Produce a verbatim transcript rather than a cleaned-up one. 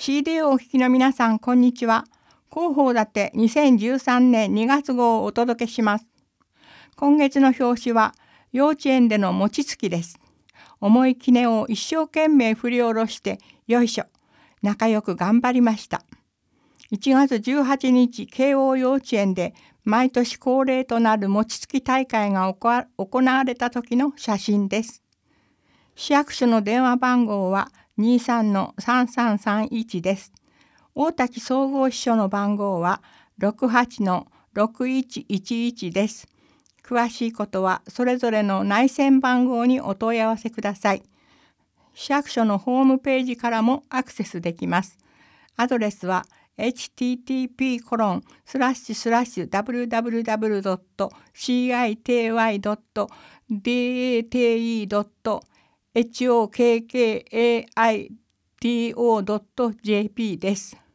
シーディー をお聞きの皆さん、こんにちは。広報だてにせんじゅうさんねんにがつ号をお届けします。今月の表紙は、幼稚園での餅つきです。重い杵を一生懸命振り下ろして、よいしょ、仲良く頑張りました。いちがつじゅうはちにち、慶応幼稚園で毎年恒例となる餅つき大会が行われた時の写真です。市役所の電話番号は にじゅうさんのさんさんさんいち です。大滝総合支所の番号は ろくはちのろくいちいちいち です。詳しいことはそれぞれの内線番号にお問い合わせください。市役所のホームページからもアクセスできます。アドレスは エイチティーティーピーコロンスラッシュスラッシュダブリューダブリューダブリュードットシーアイティーワイドットディーエーティーイードットエイチオーケーケーエーアイティーオードットジェーピー です。